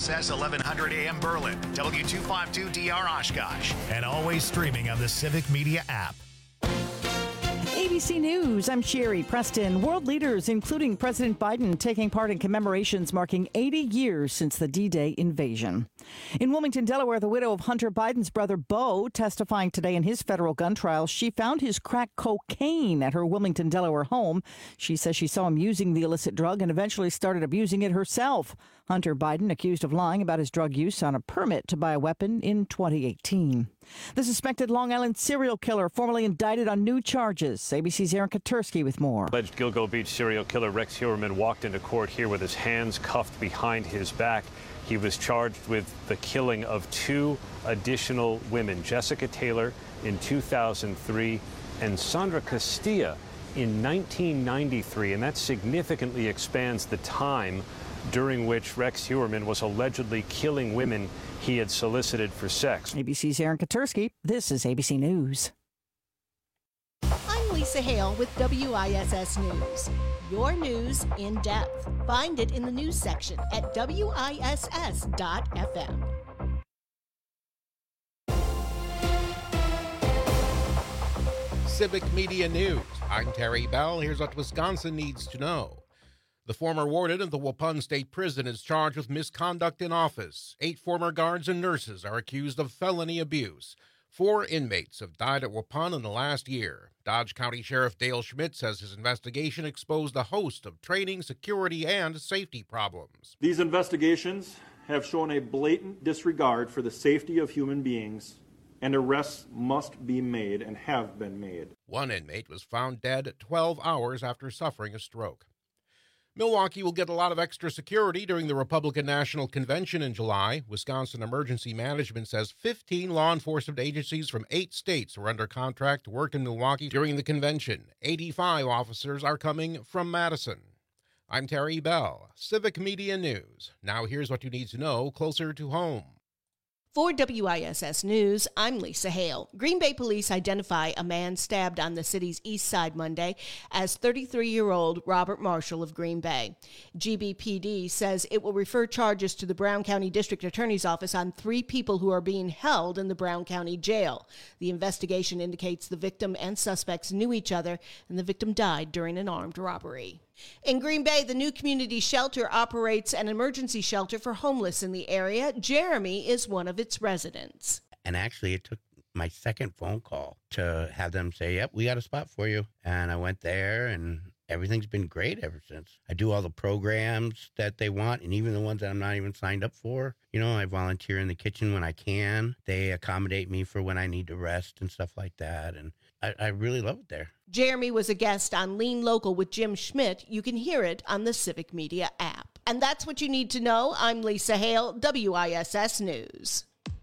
WISS 1100 AM Berlin, W252DR Oshkosh, and always streaming on the Civic Media app. ABC News, I'm Sherry Preston. World leaders, including President Biden, taking part in commemorations marking 80 years since the D-Day invasion. In Wilmington, Delaware, the widow of Hunter Biden's brother, Beau, testifying today in his federal gun trial. She found his crack cocaine at her Wilmington, Delaware home. She says she saw him using the illicit drug and eventually started abusing it herself. Hunter Biden accused of lying about his drug use on a permit to buy a weapon in 2018. The suspected Long Island serial killer formally indicted on new charges. ABC's Aaron Katursky with more. Alleged Gilgo Beach serial killer Rex Heuermann walked into court here with his hands cuffed behind his back. He was charged with the killing of 2 additional women, Jessica Taylor in 2003 and Sandra Castilla in 1993. And that significantly expands the time during which Rex Heuermann was allegedly killing women he had solicited for sex. ABC's Aaron Katursky. This is ABC News. I'm Lisa Hale with WISS News. Your news in depth. Find it in the news section at WISS.FM. Civic Media News. I'm Terry Bell. Here's what Wisconsin needs to know. The former warden of the Waupun State Prison is charged with misconduct in office. 8 former guards and nurses are accused of felony abuse. 4 inmates have died at Waupun in the last year. Dodge County Sheriff Dale Schmidt says his investigation exposed a host of training, security, and safety problems. These investigations have shown a blatant disregard for the safety of human beings, and arrests must be made and have been made. 1 inmate was found dead 12 hours after suffering a stroke. Milwaukee will get a lot of extra security during the Republican National Convention in July. Wisconsin Emergency Management says 15 law enforcement agencies from 8 states are under contract to work in Milwaukee during the convention. 85 officers are coming from Madison. I'm Terry Bell, Civic Media News. Now here's what you need to know closer to home. For WISS News, I'm Lisa Hale. Green Bay police identify a man stabbed on the city's east side Monday as 33-year-old Robert Marshall of Green Bay. GBPD says it will refer charges to the Brown County District Attorney's Office on 3 people who are being held in the Brown County Jail. The investigation indicates the victim and suspects knew each other, and the victim died during an armed robbery. In Green Bay, the new community shelter operates an emergency shelter for homeless in the area. Jeremy is one of its residents. And actually, it took my second phone call to have them say, yep, we got a spot for you. And I went there, and everything's been great ever since. I do all the programs that they want, and even the ones that I'm not even signed up for. You know, I volunteer in the kitchen when I can. They accommodate me for when I need to rest and stuff like that. And I really love it there. Jeremy was a guest on Lean Local with Jim Schmidt. You can hear it on the Civic Media app. And that's what you need to know. I'm Lisa Hale, WISS News.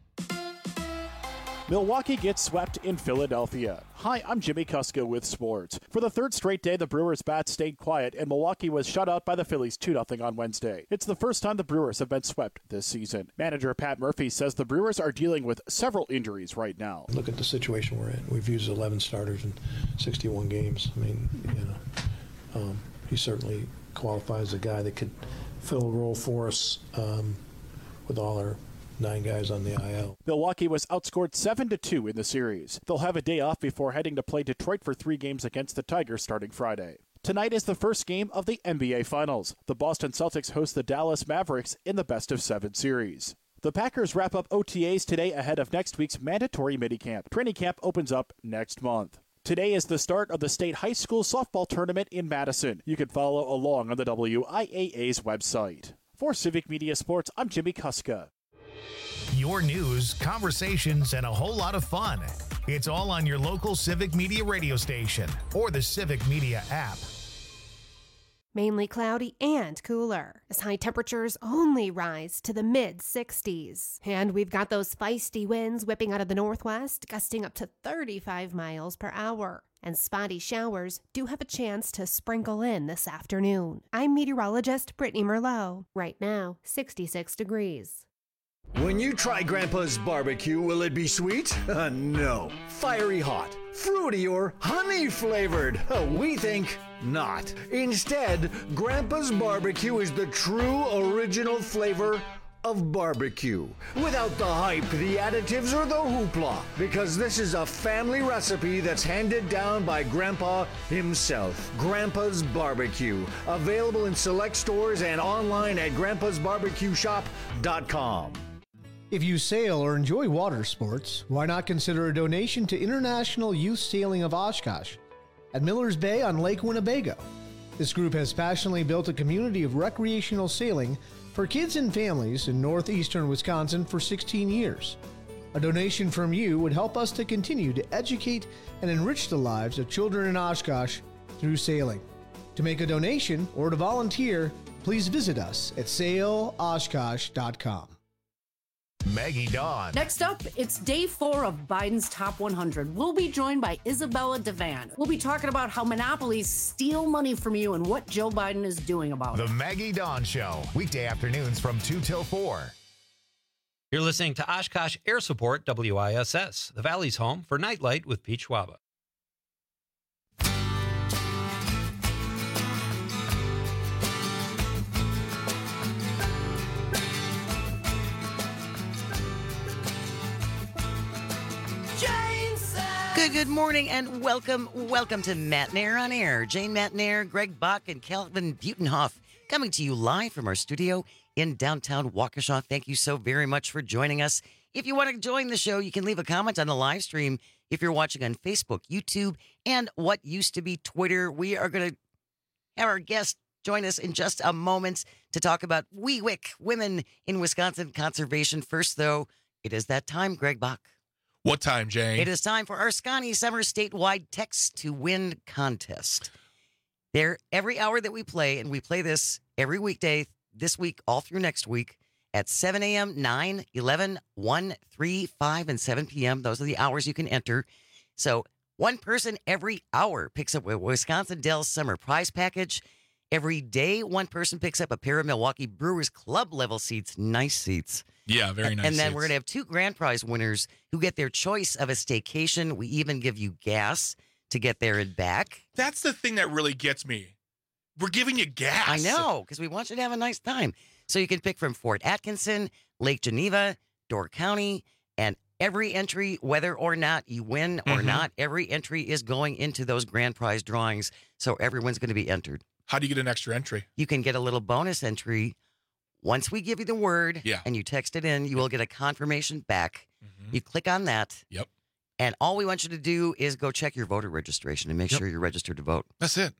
Milwaukee gets swept in Philadelphia. Hi, I'm Jimmy Kuska with sports. For the 3rd straight day, the Brewers' bats stayed quiet, and Milwaukee was shut out by the Phillies 2-0 on Wednesday. It's the first time the Brewers have been swept this season. Manager Pat Murphy says the Brewers are dealing with several injuries right now. Look at the situation we're in. We've used 11 starters in 61 games. I mean, he certainly qualifies as a guy that could fill a role for us with all our 9 guys on the IL. Milwaukee was outscored 7-2 in the series. They'll have a day off before heading to play Detroit for 3 games against the Tigers starting Friday. Tonight is the first game of the NBA Finals. The Boston Celtics host the Dallas Mavericks in the best-of-7 series. The Packers wrap up OTAs today ahead of next week's mandatory minicamp. Training camp opens up next month. Today is the start of the state high school softball tournament in Madison. You can follow along on the WIAA's website. For Civic Media Sports, I'm Jimmy Kuska. Your news, conversations, and a whole lot of fun. It's all on your local Civic Media radio station or the Civic Media app. Mainly cloudy and cooler, as high temperatures only rise to the mid-60s. And we've got those feisty winds whipping out of the northwest, gusting up to 35 miles per hour. And spotty showers do have a chance to sprinkle in this afternoon. I'm meteorologist Brittany Merlot. Right now, 66 degrees. When you try Grandpa's barbecue, will it be sweet? No. Fiery hot, fruity, or honey flavored? We think not. Instead, Grandpa's barbecue is the true original flavor of barbecue. Without the hype, the additives, or the hoopla. Because this is a family recipe that's handed down by Grandpa himself. Grandpa's Barbecue. Available in select stores and online at grandpasbarbecueshop.com. If you sail or enjoy water sports, why not consider a donation to International Youth Sailing of Oshkosh at Miller's Bay on Lake Winnebago. This group has passionately built a community of recreational sailing for kids and families in northeastern Wisconsin for 16 years. A donation from you would help us to continue to educate and enrich the lives of children in Oshkosh through sailing. To make a donation or to volunteer, please visit us at sailoshkosh.com. Maggie Dawn. Next up, it's day 4 of Biden's Top 100. We'll be joined by Isabella Devan. We'll be talking about how monopolies steal money from you and what Joe Biden is doing about it. The Maggie Dawn Show, weekday afternoons from 2 till 4. You're listening to Oshkosh Air Support WISS, the Valley's home for Nightlight with Pete Schwaba. Good morning and welcome to Matt Nair on Air. Jane Matt Nair, Greg Bach, and Calvin Butenhoff coming to you live from our studio in downtown Waukesha. Thank you so very much for joining us. If you want to join the show, you can leave a comment on the live stream if you're watching on Facebook, YouTube, and what used to be Twitter. We are going to have our guest join us in just a moment to talk about WEWIC, Women in Wisconsin Conservation. First, though, it is that time, Greg Bach. What time, Jane? It is time for our Scotty Summer statewide Text to Win contest. There, every hour that we play, and we play this every weekday this week, all through next week, at 7 a.m., 9, 11, 1, 3, 5, and 7 p.m. Those are the hours you can enter. So one person every hour picks up a Wisconsin Dells Summer Prize Package. Every day, one person picks up a pair of Milwaukee Brewers Club level seats. Nice seats. Yeah, very nice. And then seats. We're going to have 2 grand prize winners who get their choice of a staycation. We even give you gas to get there and back. That's the thing that really gets me. We're giving you gas. I know, because we want you to have a nice time. So you can pick from Fort Atkinson, Lake Geneva, Door County, and every entry, whether or not you win or not, every entry is going into those grand prize drawings. So everyone's going to be entered. How do you get an extra entry? You can get a little bonus entry. Once we give you the word and you text it in, you will get a confirmation back. You click on that. Yep. And all we want you to do is go check your voter registration and make sure you're registered to vote. That's it.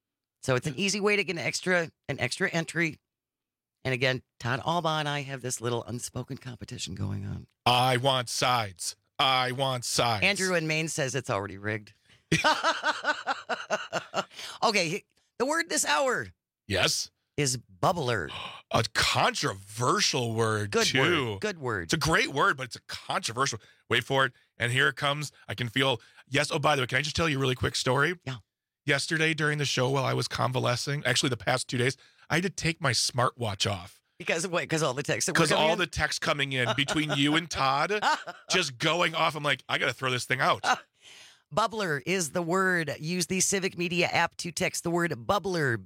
So it's an easy way to get an extra entry. And again, Todd Alba and I have this little unspoken competition going on. I want sides. I want sides. Andrew in Maine says it's already rigged. Okay, the word this hour. Yes. Is bubbler. A controversial word, too. Good word. It's a great word, but it's a controversial. Wait for it. And here it comes. I can feel. Yes. Oh, by the way, can I just tell you a really quick story? Yeah. Yesterday during the show while I was convalescing, actually the past 2 days, I had to take my smartwatch off. Because of what? Because all the texts. Because all the texts coming in between you and Todd just going off. I'm like, I got to throw this thing out. Bubbler is the word. Use the Civic Media app to text the word bubbler,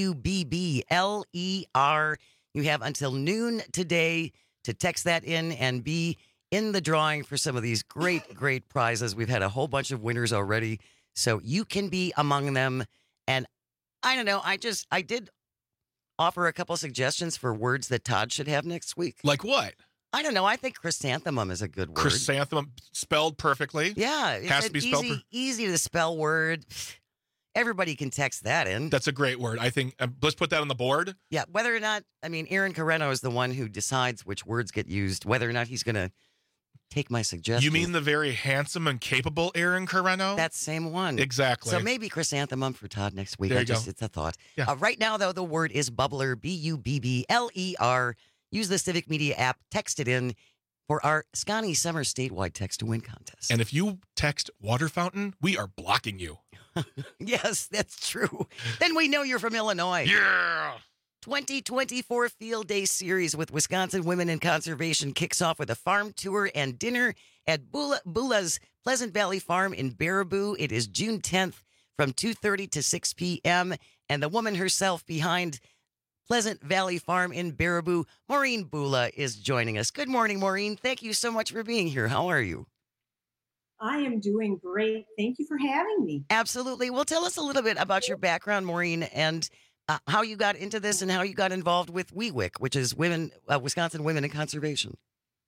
BUBBLER. You have until noon today to text that in and be in the drawing for some of these great, great prizes. We've had a whole bunch of winners already, so you can be among them. And I don't know, I did offer a couple suggestions for words that Todd should have next week. Like what? I don't know. I think chrysanthemum is a good word. Chrysanthemum, spelled perfectly. Yeah. It has to be spelled easy to spell word. Everybody can text that in. That's a great word. I think, let's put that on the board. Yeah. Whether or not, Aaron Carreno is the one who decides which words get used, whether or not he's going to take my suggestion. You mean the very handsome and capable Aaron Carreno? That same one. Exactly. So maybe chrysanthemum for Todd next week. There you go. It's a thought. Yeah. Right now, though, the word is bubbler, BUBBLER. Use the Civic Media app, text it in for our Scotty Summer statewide Text to Win contest. And if you text water fountain, we are blocking you. Yes, that's true. Then we know you're from Illinois. Yeah. 2024 Field Day Series with Wisconsin Women in Conservation kicks off with a farm tour and dinner at Bula's Pleasant Valley Farm in Baraboo. It is June 10th from 2:30 to 6 p.m. And the woman herself behind Pleasant Valley Farm in Baraboo. Maureen Bula is joining us. Good morning, Maureen. Thank you so much for being here. How are you? I am doing great. Thank you for having me. Absolutely. Well, tell us a little bit about your background, Maureen, and how you got into this and how you got involved with WWIC, which is Wisconsin Women in Conservation.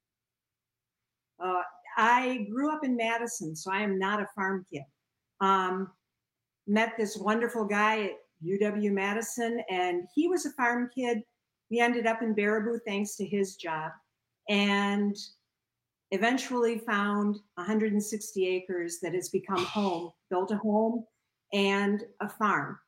I grew up in Madison, so I am not a farm kid. Met this wonderful guy at UW-Madison, and he was a farm kid. We ended up in Baraboo thanks to his job, and eventually found 160 acres that has become home, built a home and a farm.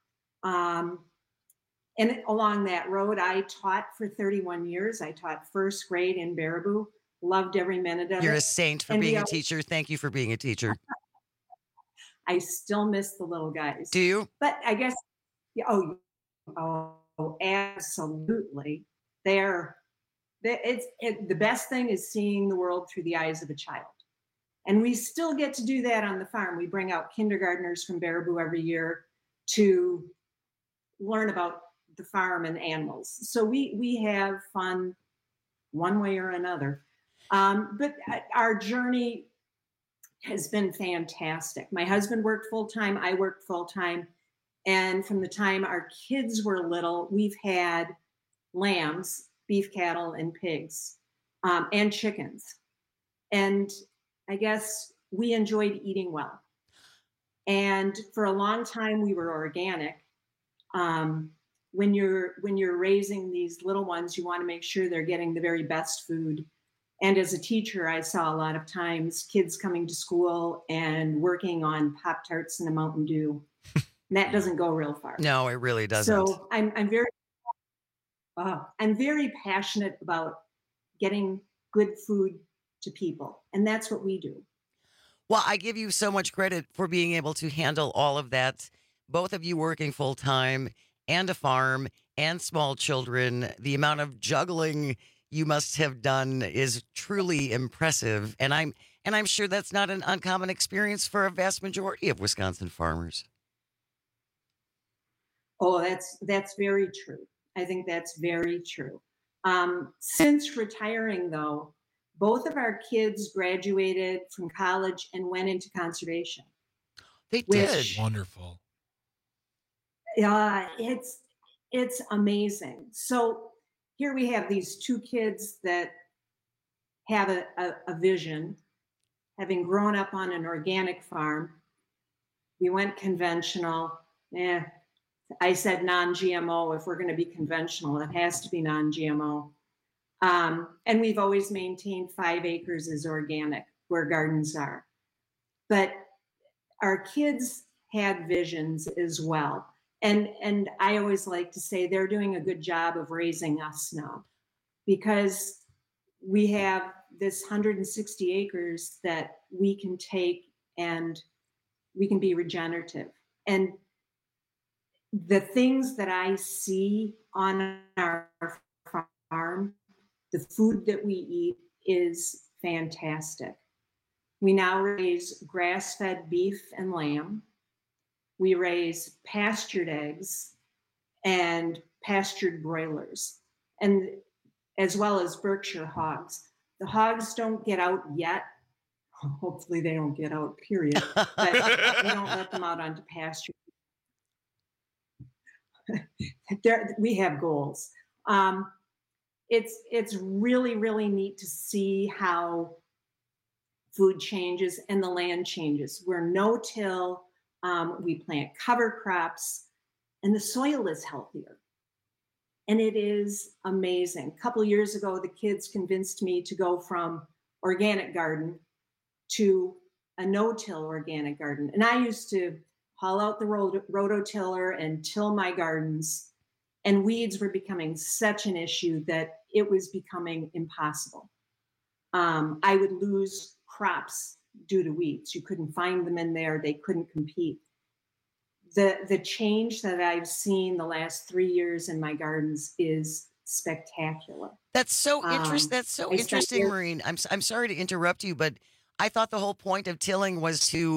And along that road, I taught for 31 years. I taught first grade in Baraboo. Loved every minute of it. You're a saint for being a teacher. Thank you for being a teacher. I still miss the little guys. Do you? But I guess, absolutely. The best thing is seeing the world through the eyes of a child. And we still get to do that on the farm. We bring out kindergartners from Baraboo every year to learn about the farm and animals. So we have fun one way or another. But our journey has been fantastic. My husband worked full-time, I worked full-time. And from the time our kids were little, we've had lambs, beef cattle, and pigs, and chickens. And I guess we enjoyed eating well. And for a long time, we were organic. When you're raising these little ones, you want to make sure they're getting the very best food. And as a teacher, I saw a lot of times kids coming to school and working on Pop-Tarts and a Mountain Dew. And that doesn't go real far. No, it really doesn't. So I'm very passionate about getting good food to people. And that's what we do. Well, I give you so much credit for being able to handle all of that. Both of you working full time and a farm and small children. The amount of juggling you must have done is truly impressive. And I'm sure that's not an uncommon experience for a vast majority of Wisconsin farmers. Oh, that's very true. I think that's very true. Since retiring, though, both of our kids graduated from college and went into conservation. They did. Wonderful. It's amazing. So here we have these two kids that have a vision, having grown up on an organic farm. We went conventional. I said non-GMO. If we're going to be conventional, it has to be non-GMO. And we've always maintained 5 acres as organic where gardens are. But our kids had visions as well. And I always like to say they're doing a good job of raising us now, because we have this 160 acres that we can take and we can be regenerative. And the things that I see on our farm, the food that we eat is fantastic. We now raise grass-fed beef and lamb. We raise pastured eggs and pastured broilers, and as well as Berkshire hogs. The hogs don't get out yet. Hopefully they don't get out, period. But we don't let them out onto pasture. We have goals. It's really, really neat to see how food changes and the land changes. We're no-till. We plant cover crops, and the soil is healthier. And it is amazing. A couple of years ago, the kids convinced me to go from organic garden to a no-till organic garden. And I used to haul out the rototiller and till my gardens, and weeds were becoming such an issue that it was becoming impossible. I would lose crops due to weeds. You couldn't find them in there. They couldn't compete. The change that I've seen the last 3 years in my gardens is spectacular. That's so interesting. That's so interesting, Maureen. I'm sorry to interrupt you, but I thought the whole point of tilling was to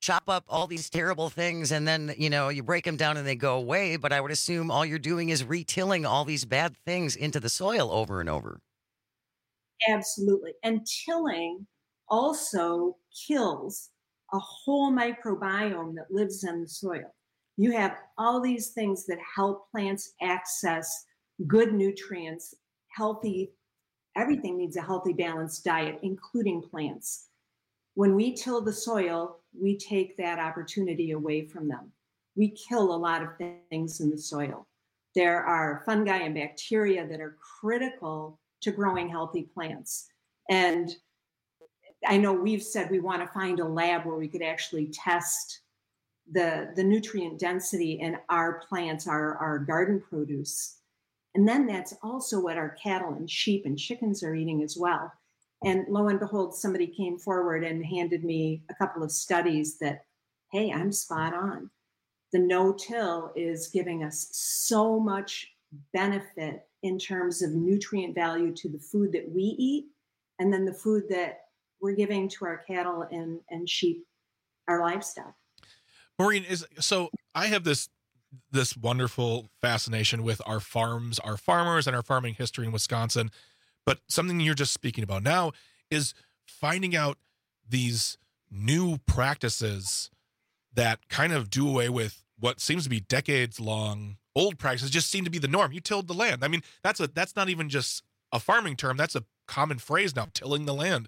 chop up all these terrible things and then, you break them down and they go away. But I would assume all you're doing is retilling all these bad things into the soil over and over. Absolutely. And tilling also kills a whole microbiome that lives in the soil. You have all these things that help plants access good nutrients, healthy, everything needs a healthy, balanced diet, including plants. When we till the soil, we take that opportunity away from them. We kill a lot of things in the soil. There are fungi and bacteria that are critical to growing healthy plants. And I know we've said we want to find a lab where we could actually test the nutrient density in our plants, our garden produce. And then that's also what our cattle and sheep and chickens are eating as well. And lo and behold, somebody came forward and handed me a couple of studies that, hey, I'm spot on. The no-till is giving us so much benefit in terms of nutrient value to the food that we eat, and then the food that we're giving to our cattle and sheep, our livestock. Maureen, so I have this wonderful fascination with our farms, our farmers, and our farming history in Wisconsin. But something you're just speaking about now is finding out these new practices that kind of do away with what seems to be decades-long old practices, just seem to be the norm. You tilled the land. I mean, that's not even just a farming term. That's a common phrase now, tilling the land.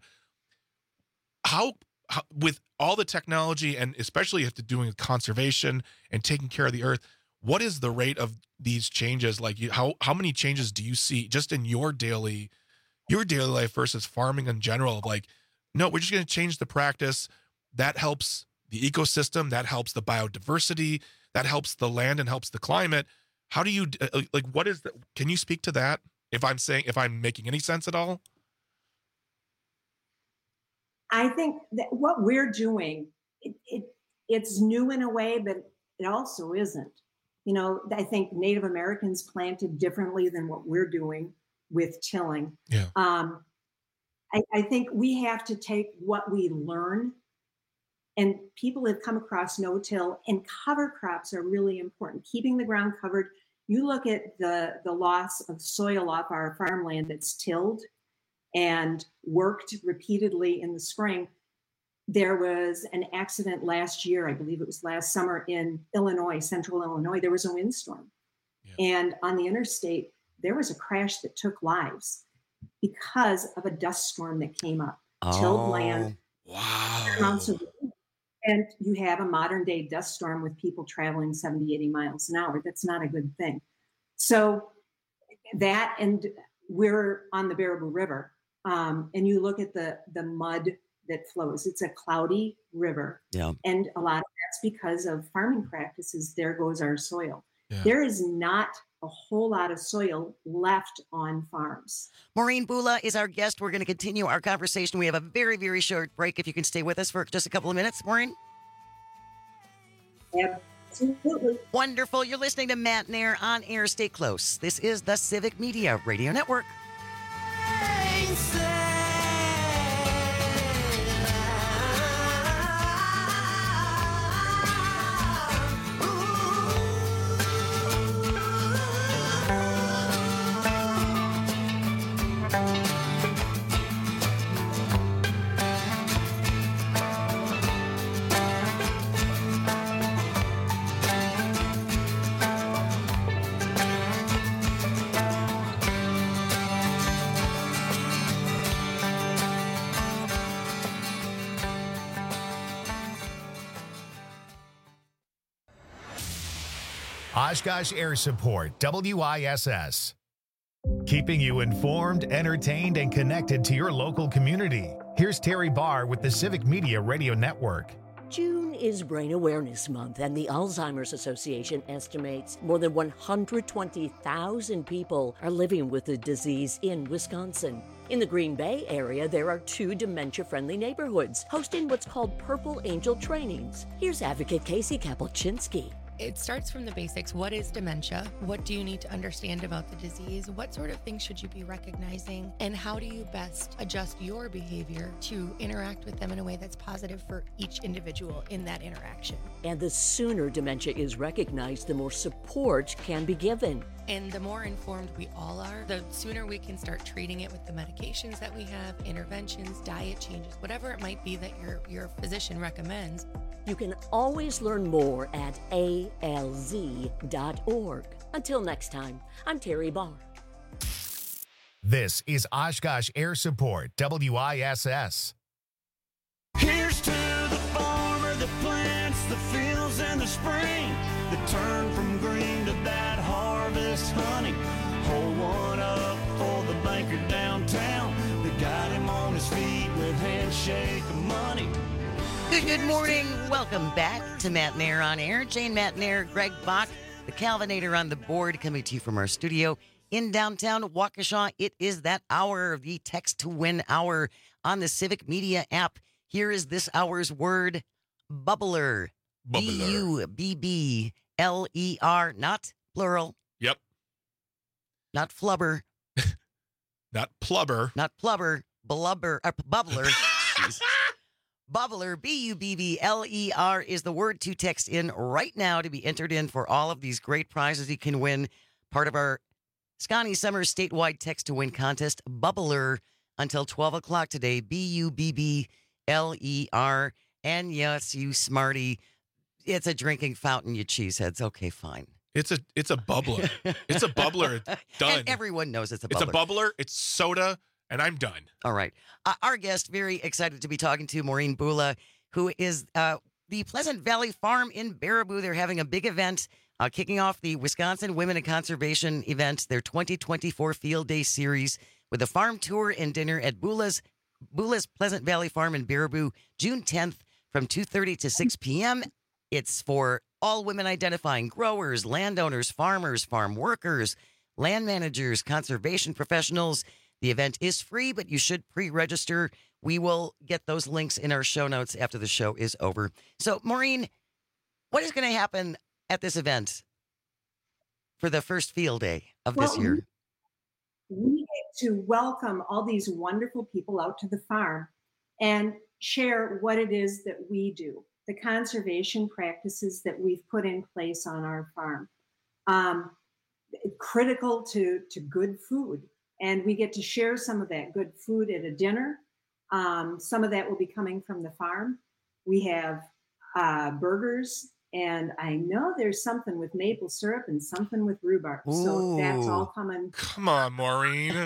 How with all the technology, and especially if they're doing conservation and taking care of the earth, what is the rate of these changes? Like, how many changes do you see just in your daily life versus farming in general? Like, no, we're just going to change the practice. That helps the ecosystem. That helps the biodiversity. That helps the land and helps the climate. How do you what is that? Can you speak to that? If I'm making any sense at all? I think that what we're doing, it's new in a way, but it also isn't. I think Native Americans planted differently than what we're doing with tilling. Yeah. I think we have to take what we learn, and people have come across no-till, and cover crops are really important. Keeping the ground covered. You look at the loss of soil off our farmland that's tilled and worked repeatedly in the spring. There was an accident last year, I believe it was last summer, in Illinois, central Illinois. There was a windstorm. Yeah. And on the interstate, there was a crash that took lives because of a dust storm that came up. Tilled land. Wow. And you have a modern day dust storm with people traveling 70, 80 miles an hour. That's not a good thing. So that, and we're on the Baraboo River. And you look at the mud that flows. It's a cloudy river. Yeah. And a lot of that's because of farming practices. There goes our soil. Yeah. There is not a whole lot of soil left on farms. Maureen Bula is our guest. We're going to continue our conversation. We have a very, very short break. If you can stay with us for just a couple of minutes, Maureen. Absolutely. Wonderful. You're listening to Matt Nair on air. Stay close. This is the Civic Media Radio Network. Oshkosh Air Support, WISS. Keeping you informed, entertained, and connected to your local community. Here's Terry Barr with the Civic Media Radio Network. June is Brain Awareness Month, and the Alzheimer's Association estimates more than 120,000 people are living with the disease in Wisconsin. In the Green Bay area, there are 2 dementia-friendly neighborhoods hosting what's called Purple Angel trainings. Here's Advocate Casey Kapelczynski. It starts from the basics. What is dementia? What do you need to understand about the disease? What sort of things should you be recognizing? And how do you best adjust your behavior to interact with them in a way that's positive for each individual in that interaction? And the sooner dementia is recognized, the more support can be given. And the more informed we all are, the sooner we can start treating it with the medications that we have, interventions, diet changes, whatever it might be that your physician recommends. You can always learn more at alz.org. Until next time, I'm Terry Barr. This is Oshkosh Air Support, WISS. Here's to the farmer that plants the fields in the spring, that turn from green to that harvest honey. Hold one up for the banker downtown that got him on his feet with handshake of money. Good morning. Welcome back to Matt Nair on Air. Jane Matt Nair, Greg Bach, the Calvinator on the board, coming to you from our studio in downtown Waukesha. It is that hour, the Text to Win hour on the Civic Media app. Here is this hour's word, bubbler. B-U-B-B-L-E-R, not plural. Yep. Not flubber. Not plubber. Not plubber. Blubber. Bubbler. Jeez. Bubbler, B-U-B-B-L-E-R, is the word to text in right now to be entered in for all of these great prizes you can win. Part of our Scotty Summer statewide text to win contest, Bubbler, until 12 o'clock today, B-U-B-B-L-E-R. And yes, you smarty, it's a drinking fountain, you cheeseheads. Okay, fine. It's a bubbler. It's a bubbler. Done. And everyone knows it's a bubbler. It's a bubbler. It's soda. And I'm done. All right. Our guest, very excited to be talking to Maureen Bula, who is the Pleasant Valley Farm in Baraboo. They're having a big event, kicking off the Wisconsin Women in Conservation event, their 2024 Field Day Series, with a farm tour and dinner at Bula's Pleasant Valley Farm in Baraboo, June 10th from 2:30 to 6 p.m. It's for all women identifying growers, landowners, farmers, farm workers, land managers, conservation professionals. The event is free, but you should pre-register. We will get those links in our show notes after the show is over. So, Maureen, what is going to happen at this event for the first field day of this year? We get to welcome all these wonderful people out to the farm and share what it is that we do, the conservation practices that we've put in place on our farm, critical to good food. And we get to share some of that good food at a dinner. Some of that will be coming from the farm. We have burgers, and I know there's something with maple syrup and something with rhubarb. Ooh. So that's all coming. Come on, Maureen.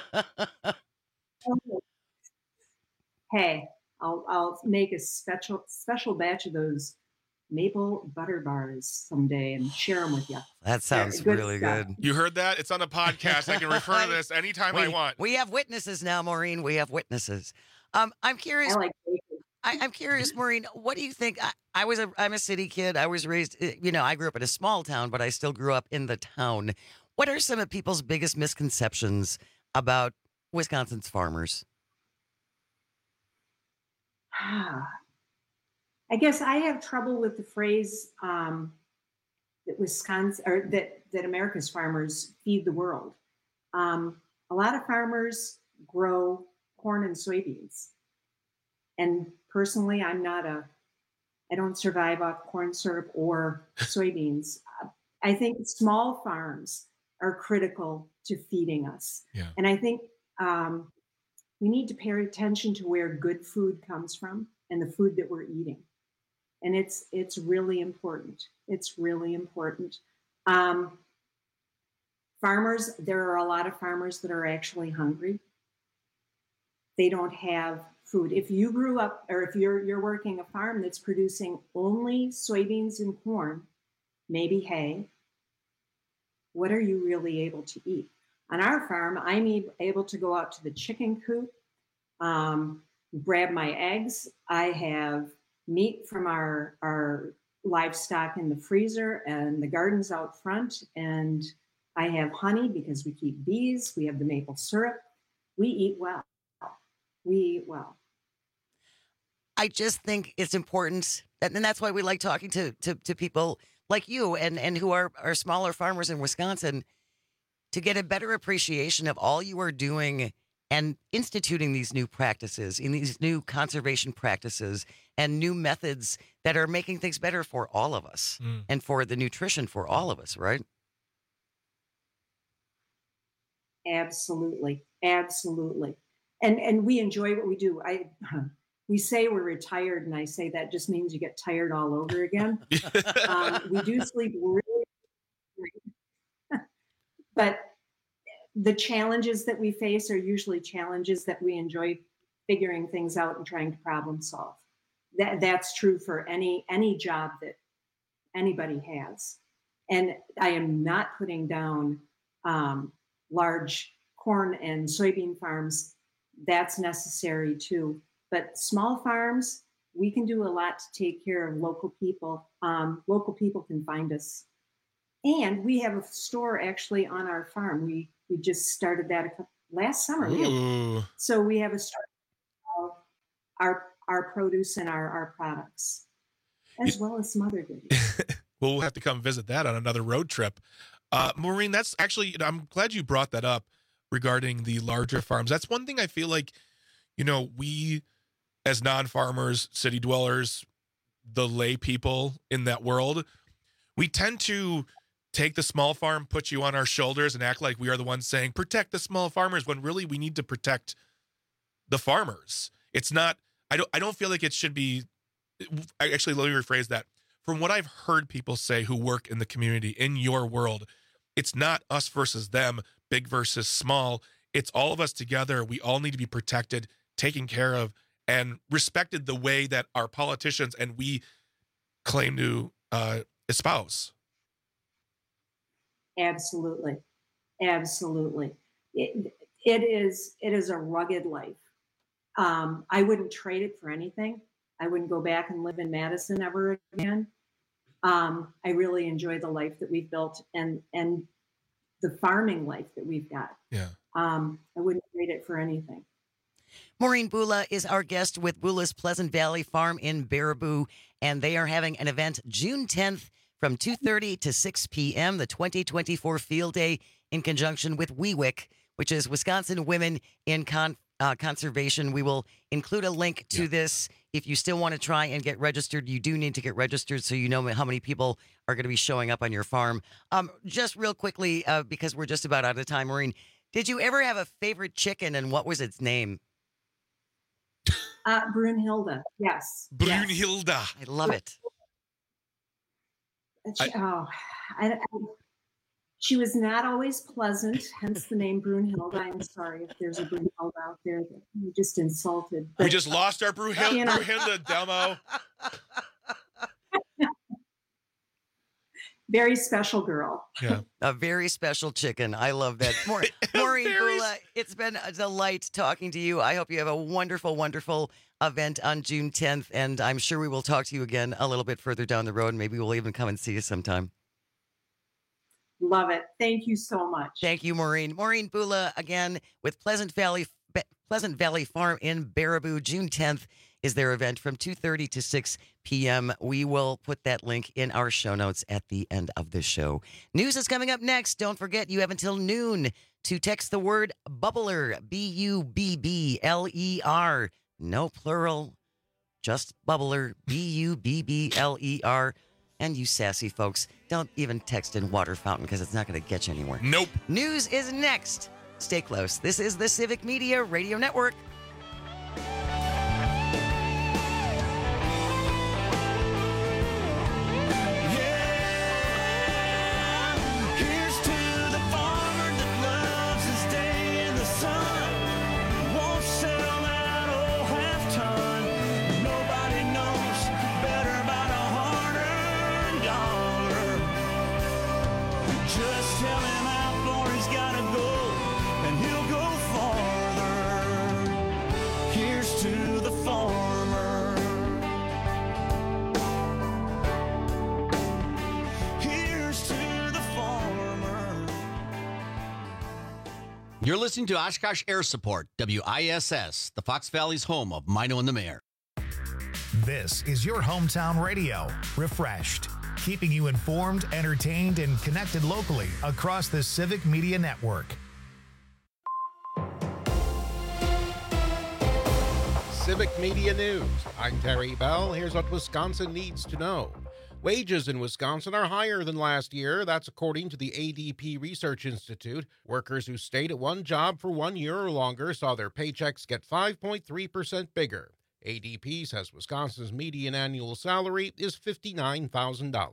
Hey, I'll make a special batch of those maple butter bars someday and share them with you. That sounds really good. You heard that? It's on a podcast. I can refer to this anytime I want. We have witnesses now, Maureen. We have witnesses. I'm curious. I'm curious, Maureen. What do you think? I'm a city kid. I was raised. I grew up in a small town, but I still grew up in the town. What are some of people's biggest misconceptions about Wisconsin's farmers? I guess I have trouble with the phrase that Wisconsin or that America's farmers feed the world. A lot of farmers grow corn and soybeans, and personally, I don't survive off corn syrup or soybeans. I think small farms are critical to feeding us, and I think we need to pay attention to where good food comes from and the food that we're eating. And it's really important. It's really important. Farmers, there are a lot of farmers that are actually hungry. They don't have food. If you grew up, or if you're working a farm that's producing only soybeans and corn, maybe hay, what are you really able to eat? On our farm, I'm able to go out to the chicken coop, grab my eggs. I have meat from our livestock in the freezer and the gardens out front. And I have honey because we keep bees. We have the maple syrup. We eat well. We eat well. I just think it's important. And that's why we like talking to people like you and who are smaller farmers in Wisconsin to get a better appreciation of all you are doing and instituting these new practices, in these new conservation practices and new methods that are making things better for all of us and for the nutrition for all of us, right? Absolutely. Absolutely. And we enjoy what we do. We say we're retired, and I say that just means you get tired all over again. We do sleep really great. But the challenges that we face are usually challenges that we enjoy figuring things out and trying to problem solve. That's true for any job that anybody has. And I am not putting down large corn and soybean farms. That's necessary too. But small farms, we can do a lot to take care of local people. Local people can find us. And we have a store actually on our farm. We just started that last summer. So we have a store of our produce and our products, as well as some other goodies. Well, we'll have to come visit that on another road trip. Maureen, that's actually, I'm glad you brought that up regarding the larger farms. That's one thing I feel like, we as non-farmers, city dwellers, the lay people in that world, we tend to take the small farm, put you on our shoulders and act like we are the ones saying, protect the small farmers, when really we need to protect the farmers. It's not, I don't feel like it should be, actually, let me rephrase that. From what I've heard people say who work in the community, in your world, it's not us versus them, big versus small. It's all of us together. We all need to be protected, taken care of, and respected the way that our politicians and we claim to espouse. Absolutely. Absolutely. It is a rugged life. I wouldn't trade it for anything. I wouldn't go back and live in Madison ever again. I really enjoy the life that we've built and the farming life that we've got. Yeah. I wouldn't trade it for anything. Maureen Bula is our guest with Bula's Pleasant Valley Farm in Baraboo, and they are having an event June 10th from 2:30 to 6 p.m., the 2024 Field Day, in conjunction with WEWIC, which is Wisconsin Women in Conservation. We will include a link to this. If you still want to try and get registered, you do need to get registered so you know how many people are going to be showing up on your farm. Just real quickly, because we're just about out of time, Maureen, did you ever have a favorite chicken, and what was its name? Brunhilde, yes. Brunhilde. I love it. She was not always pleasant, hence the name Brunhilde. I'm sorry if there's a Brunhilde out there that you just insulted. We just lost our Brunhilde demo. Very special girl. Yeah. A very special chicken. I love that. Maureen Bula, it's been a delight talking to you. I hope you have a wonderful, wonderful event on June 10th, and I'm sure we will talk to you again a little bit further down the road. Maybe we'll even come and see you sometime. Love it. Thank you so much. Thank you, Maureen. Maureen Bula, again, with Pleasant Valley Farm in Baraboo. June 10th is their event from 2:30 to 6 p.m. We will put that link in our show notes at the end of the show. News is coming up next. Don't forget, you have until noon to text the word bubbler, B-U-B-B-L-E-R. No plural, just bubbler, B-U-B-B-L-E-R. And you sassy folks, don't even text in water fountain because it's not going to get you anywhere. Nope. News is next. Stay close. This is the Civic Media Radio Network. You're listening to Oshkosh Air Support, WISS, the Fox Valley's home of Mino and the Mayor. This is your hometown radio, refreshed. keeping you informed, entertained, and connected locally across the Civic Media Network. Civic Media News. I'm Terry Bell. Here's what Wisconsin needs to know. Wages in Wisconsin are higher than last year. That's according to the ADP Research Institute. Workers who stayed at one job for 1 year or longer saw their paychecks get 5.3% bigger. ADP says Wisconsin's median annual salary is $59,000.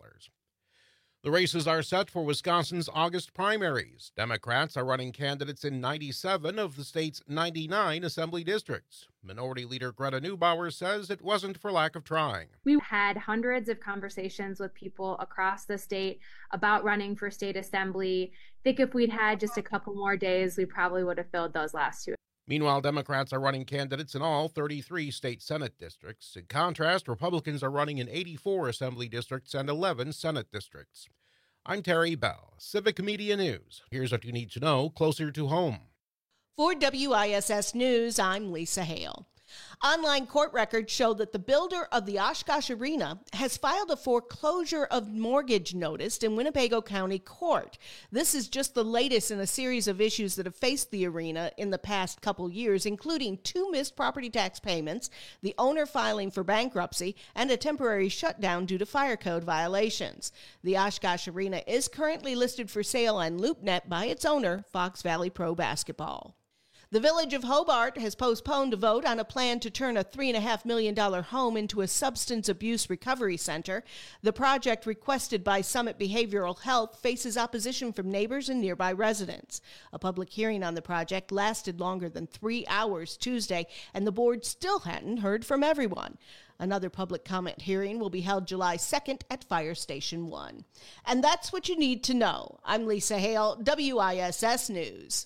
The races are set for Wisconsin's August primaries. Democrats are running candidates in 97 of the state's 99 assembly districts. Minority Leader Greta Neubauer says it wasn't for lack of trying. We had hundreds of conversations with people across the state about running for state assembly. I think if we'd had just a couple more days, we probably would have filled those last two. Meanwhile, Democrats are running candidates in all 33 state Senate districts. In contrast, Republicans are running in 84 assembly districts and 11 Senate districts. I'm Terry Bell, Civic Media News. Here's what you need to know closer to home. For WISS News, I'm Lisa Hale. Online court records show that the builder of the Oshkosh Arena has filed a foreclosure of mortgage notice in Winnebago County Court. This is just the latest in a series of issues that have faced the arena in the past couple years, including 2 missed property tax payments, the owner filing for bankruptcy, and a temporary shutdown due to fire code violations. The Oshkosh Arena is currently listed for sale on LoopNet by its owner, Fox Valley Pro Basketball. The Village of Hobart has postponed a vote on a plan to turn a $3.5 million home into a substance abuse recovery center. The project, requested by Summit Behavioral Health, faces opposition from neighbors and nearby residents. A public hearing on the project lasted longer than 3 hours Tuesday, and the board still hadn't heard from everyone. Another public comment hearing will be held July 2nd at Fire Station 1. And that's what you need to know. I'm Lisa Hale, WISS News.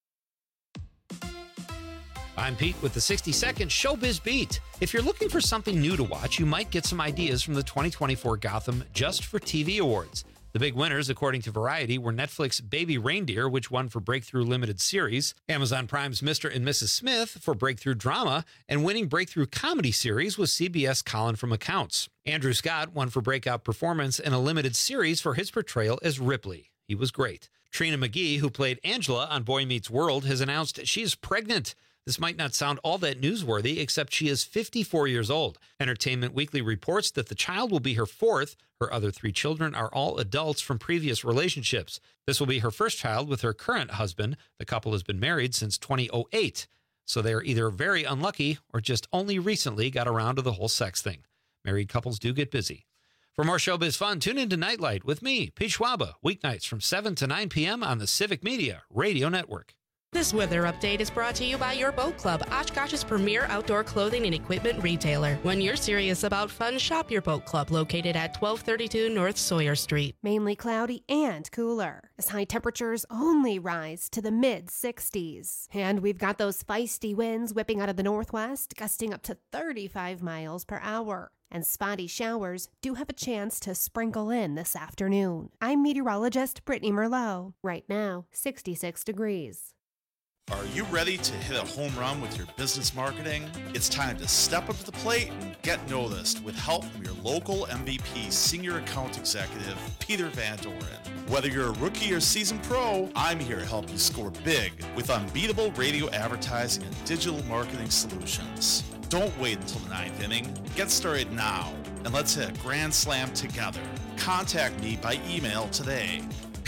I'm Pete with the 60-second Showbiz Beat. If you're looking for something new to watch, you might get some ideas from the 2024 Gotham Just for TV Awards. The big winners, according to Variety, were Netflix Baby Reindeer, which won for Breakthrough Limited Series, Amazon Prime's Mr. and Mrs. Smith for Breakthrough Drama, and winning Breakthrough Comedy Series was CBS Colin from Accounts. Andrew Scott won for Breakout Performance in a limited series for his portrayal as Ripley. He was great. Trina McGee, who played Angela on Boy Meets World, has announced she's pregnant. This might not sound all that newsworthy, except she is 54 years old. Entertainment Weekly reports that the child will be her 4th. Her other 3 children are all adults from previous relationships. This will be her first child with her current husband. The couple has been married since 2008. So they are either very unlucky or just only recently got around to the whole sex thing. Married couples do get busy. For more showbiz fun, tune into Nightlight with me, Pete Schwaba, weeknights from 7 to 9 p.m. on the Civic Media Radio Network. This weather update is brought to you by Your Boat Club, Oshkosh's premier outdoor clothing and equipment retailer. When you're serious about fun, shop Your Boat Club, located at 1232 North Sawyer Street. Mainly cloudy and cooler, as high temperatures only rise to the mid-60s. And we've got those feisty winds whipping out of the northwest, gusting up to 35 miles per hour. And spotty showers do have a chance to sprinkle in this afternoon. I'm meteorologist Brittany Merlot. Right now, 66 degrees. Are you ready to hit a home run with your business marketing? It's time to step up to the plate and get noticed with help from your local MVP Senior Account Executive, Peter Van Doren. Whether you're a rookie or seasoned pro, I'm here to help you score big with unbeatable radio advertising and digital marketing solutions. Don't wait until the 9th inning. Get started now, and let's hit a grand slam together. Contact me by email today,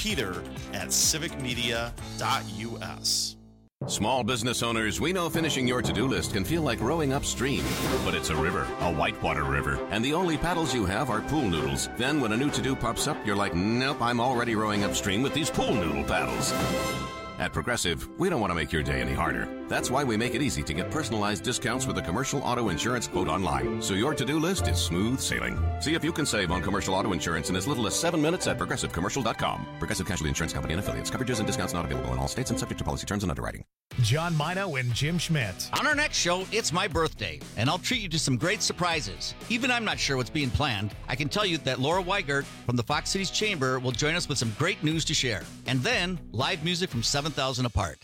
peter@civicmedia.us. Small business owners, we know finishing your to-do list can feel like rowing upstream. But it's a river, a whitewater river, and the only paddles you have are pool noodles. Then when a new to-do pops up, you're like, nope, I'm already rowing upstream with these pool noodle paddles. At Progressive, we don't want to make your day any harder. That's why we make it easy to get personalized discounts with a commercial auto insurance quote online, so your to-do list is smooth sailing. See if you can save on commercial auto insurance in as little as 7 minutes at ProgressiveCommercial.com. Progressive Casualty Insurance Company and affiliates. Coverages and discounts not available in all states and subject to policy terms and underwriting. John Mino and Jim Schmidt. On our next show, it's my birthday, and I'll treat you to some great surprises. Even I'm not sure what's being planned. I can tell you that Laura Weigert from the Fox Cities Chamber will join us with some great news to share. And then, live music from 7,000 Apart.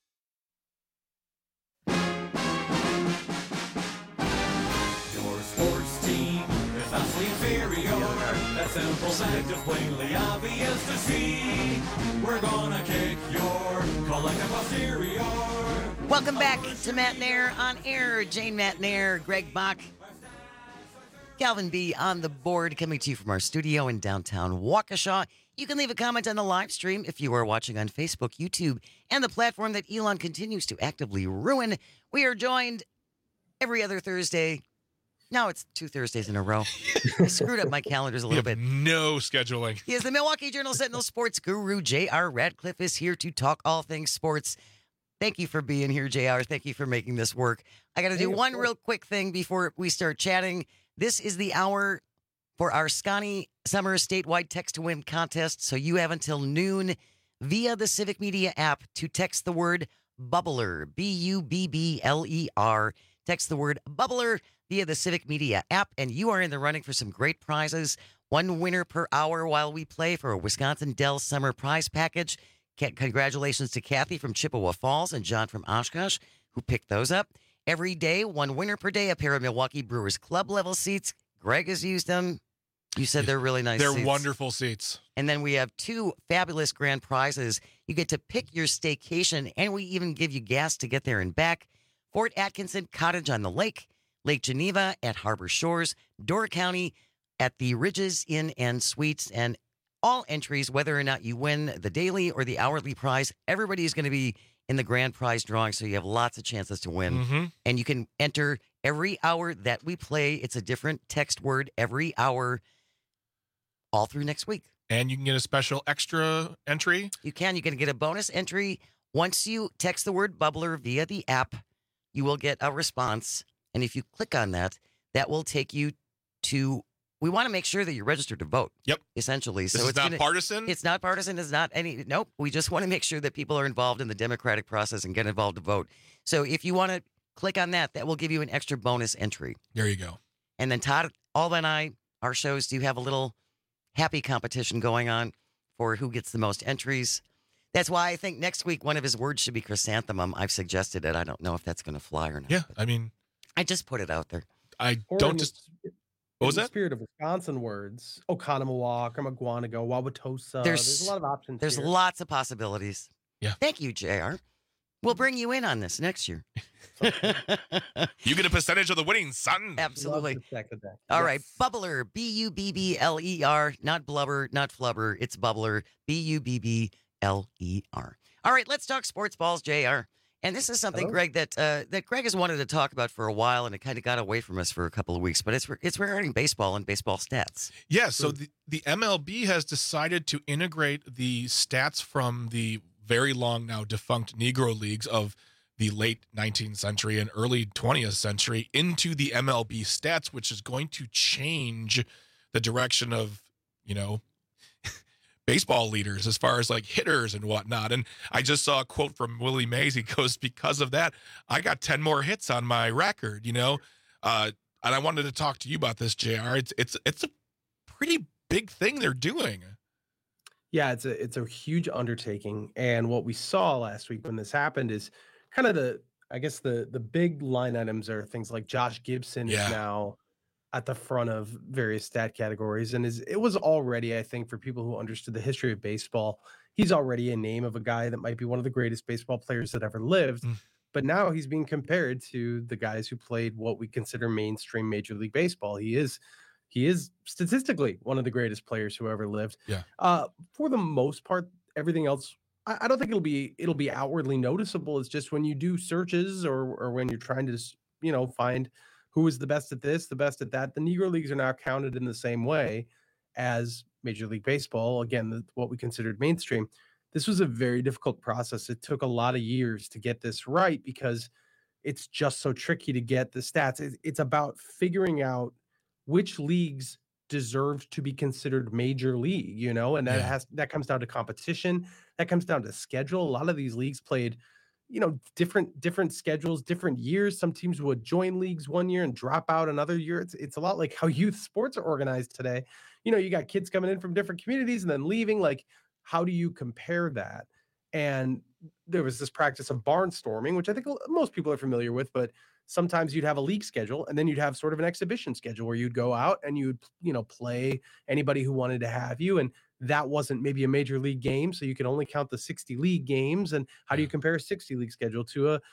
Your sports team is vastly inferior. That's simple, seductive, plainly obvious to see. We're gonna kick your collective posterior. Welcome back to Matt Nair on air. Jane Matt Nair, Greg Bach, Calvin B on the board, coming to you from our studio in downtown Waukesha. You can leave a comment on the live stream if you are watching on Facebook, YouTube, and the platform that Elon continues to actively ruin. We are joined every other Thursday. Now it's 2 Thursdays in a row. I screwed up my calendars a little bit. No scheduling. He is the Milwaukee Journal Sentinel sports guru. J.R. Radcliffe is here to talk all things sports. Thank you for being here, JR. Thank you for making this work. I got to do one real quick thing before we start chatting. This is the hour for our Scotty Summer statewide text to win contest. So you have until noon via the Civic Media app to text the word bubbler, BUBBLER. Text the word bubbler via the Civic Media app, and you are in the running for some great prizes. One winner per hour while we play for a Wisconsin Dell Summer Prize Package. Congratulations to Kathy from Chippewa Falls and John from Oshkosh, who picked those up. Every day, one winner per day, a pair of Milwaukee Brewers Club level seats. Greg has used them. You said they're really nice seats. They're wonderful seats. And then we have 2 fabulous grand prizes. You get to pick your staycation, and we even give you gas to get there and back. Fort Atkinson Cottage on the Lake, Lake Geneva at Harbor Shores, Door County at the Ridges Inn and Suites, and all entries, whether or not you win the daily or the hourly prize, everybody is going to be in the grand prize drawing, so you have lots of chances to win. Mm-hmm. And you can enter every hour that we play. It's a different text word every hour all through next week. And you can get a special extra entry. You can. You can get a bonus entry. Once you text the word bubbler via the app, you will get a response. And if you click on that, that will take you to... We want to make sure that you're registered to vote. Yep. Essentially. This is not partisan? It's not partisan. It's not any... Nope. We just want to make sure that people are involved in the democratic process and get involved to vote. So if you want to click on that, that will give you an extra bonus entry. There you go. And then Todd, Alba, and I, our shows do have a little happy competition going on for who gets the most entries. That's why I think next week one of his words should be chrysanthemum. I've suggested it. I don't know if that's going to fly or not. Yeah, I mean... I just put it out there. I don't just... What was in that? The spirit of Wisconsin words, Oconomowoc, Maguanago, Wauwatosa. There's a lot of options. There's here. lots of possibilities. Yeah. Thank you, JR. We'll bring you in on this next year. You get a percentage of the winning, son. Absolutely. Second that. All right. Bubbler, BUBBLER, not blubber, not flubber. It's bubbler, BUBBLER. All right, let's talk sports balls, JR. And this is something, Greg, that Greg has wanted to talk about for a while, and it kind of got away from us for a couple of weeks. But it's regarding baseball and baseball stats. Yeah, so the MLB has decided to integrate the stats from the very long now defunct Negro Leagues of the late 19th century and early 20th century into the MLB stats, which is going to change the direction of, baseball leaders as far as like hitters and whatnot. And I just saw a quote from Willie Mays. He goes, because of that, I got 10 more hits on my record, and I wanted to talk to you about this, JR. It's a pretty big thing they're doing. Yeah, it's a huge undertaking. And what we saw last week when this happened is kind of the big line items are things like Josh Gibson is now at the front of various stat categories. And it was already, I think, for people who understood the history of baseball, he's already a name of a guy that might be one of the greatest baseball players that ever lived. But now he's being compared to the guys who played what we consider mainstream Major League Baseball. He is statistically one of the greatest players who ever lived. Yeah. For the most part, everything else, I don't think it'll be outwardly noticeable. It's just when you do searches or when you're trying to, find who is the best at this, the best at that. The Negro Leagues are now counted in the same way as Major League Baseball. Again, what we considered mainstream. This was a very difficult process. It took a lot of years to get this right because it's just so tricky to get the stats. It's about figuring out which leagues deserved to be considered major league, and that comes down to competition. That comes down to schedule. A lot of these leagues played different schedules, different years. Some teams would join leagues one year and drop out another year. It's a lot like how youth sports are organized today. You got kids coming in from different communities and then leaving. Like, how do you compare that? And there was this practice of barnstorming, which I think most people are familiar with, but sometimes you'd have a league schedule, and then you'd have sort of an exhibition schedule where you'd go out and you'd, play anybody who wanted to have you. And that wasn't maybe a major league game, so you could only count the 60 league games. And how do you compare a 60 league schedule to an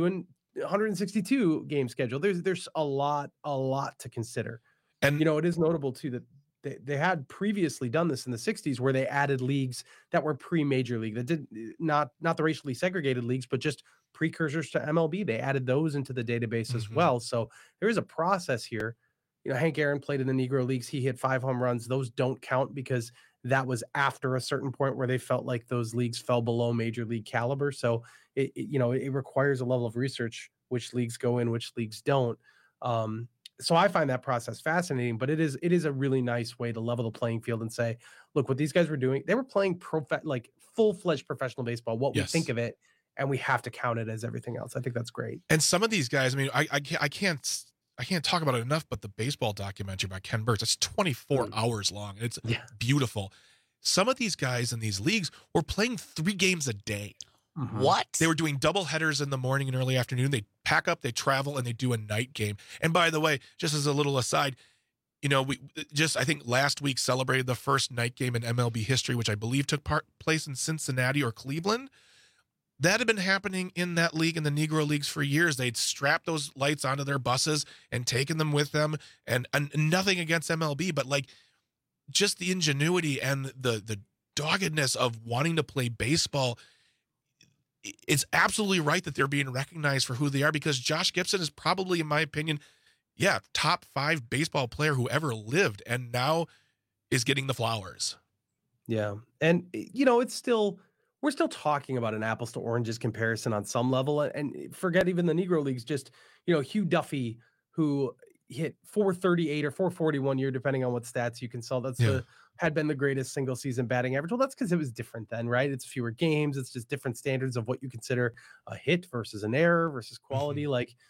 162 game schedule? There's a lot to consider. And it is notable too that they had previously done this in the 60s, where they added leagues that were pre-major league, that did not the racially segregated leagues, but just precursors to MLB. They added those into the database as well. So there is a process here. Hank Aaron played in the Negro Leagues. He hit 5 home runs. Those don't count because that was after a certain point where they felt like those leagues fell below major league caliber. So it requires a level of research, which leagues go in, which leagues don't. So I find that process fascinating, but it is a really nice way to level the playing field and say, look, what these guys were doing, they were playing full-fledged professional baseball, what we think of it, and we have to count it as everything else. I think that's great. And some of these guys, I mean, I can't talk about it enough, but the baseball documentary by Ken Burns, it's 24 hours long. It's beautiful. Some of these guys in these leagues were playing 3 games a day. What? They were doing double headers in the morning and early afternoon. They pack up, they travel, and they do a night game. And by the way, just as a little aside, I think last week celebrated the first night game in MLB history, which I believe took place in Cincinnati or Cleveland. That had been happening in that league, in the Negro Leagues, for years. They'd strapped those lights onto their buses and taken them with them. And nothing against MLB, but just the ingenuity and the doggedness of wanting to play baseball. It's absolutely right that they're being recognized for who they are, because Josh Gibson is probably, in my opinion, top 5 baseball player who ever lived, and now is getting the flowers. Yeah. And, we're still talking about an apples to oranges comparison on some level, and forget even the Negro Leagues, just, Hugh Duffy, who hit 438 or 441 year, depending on what stats you consult. Had been the greatest single season batting average. Well, that's because it was different then, right? It's fewer games. It's just different standards of what you consider a hit versus an error versus quality.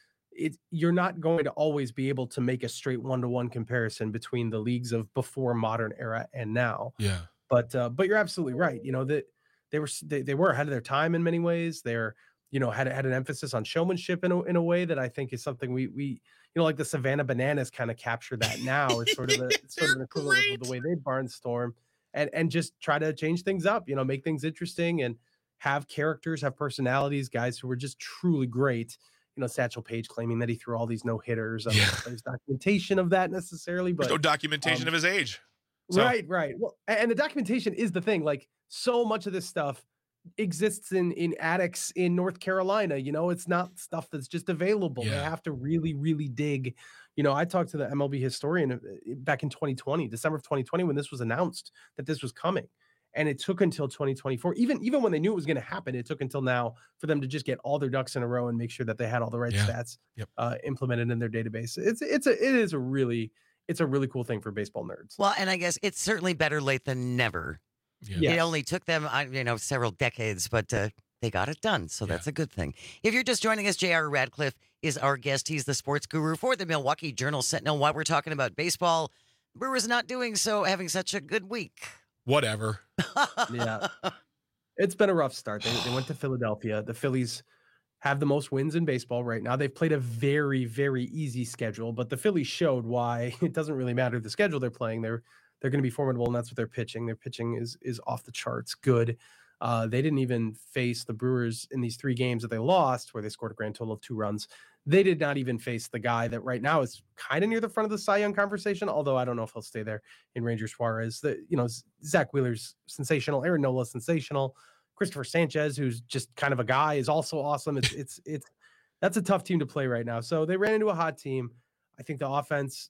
You're not going to always be able to make a straight 1-to-1 comparison between the leagues of before modern era and now. Yeah. But you're absolutely right. That they were ahead of their time in many ways. They're, had an emphasis on showmanship in a way that I think is something we like the Savannah Bananas kind of capture that now. It's sort of an equivalent of the way they barnstorm and just try to change things up, make things interesting and have characters, have personalities, guys who were just truly great. Satchel Paige claiming that he threw all these no-hitters. There's documentation of that necessarily, but there's no documentation of his age. So. Right. Well, and the documentation is the thing. So much of this stuff exists in attics in North Carolina. It's not stuff that's just available. They have to really, really dig. I talked to the MLB historian back in 2020, December of 2020, when this was announced that this was coming. And it took until 2024, even when they knew it was going to happen, it took until now for them to just get all their ducks in a row and make sure that they had all the right stats implemented in their database. It is a really cool thing for baseball nerds. Well, and I guess it's certainly better late than never. Yeah. It only took them, several decades, but they got it done. So that's a good thing. If you're just joining us, J.R. Radcliffe is our guest. He's the sports guru for the Milwaukee Journal-Sentinel. While we're talking about baseball, Brewers not doing so, having such a good week. Whatever. Yeah. It's been a rough start. They went to Philadelphia. The Phillies have the most wins in baseball right now. They've played a very, very easy schedule, but the Phillies showed why it doesn't really matter the schedule they're playing. They're going to be formidable, and that's what they're pitching. Their pitching is off the charts good. They didn't even face the Brewers in these 3 games that they lost, where they scored a grand total of 2 runs. They did not even face the guy that right now is kind of near the front of the Cy Young conversation, although I don't know if he'll stay there in Ranger Suarez. Zach Wheeler's sensational. Aaron Nola sensational. Christopher Sanchez, who's just kind of a guy, is also awesome. It's that's a tough team to play right now. So they ran into a hot team. I think the offense,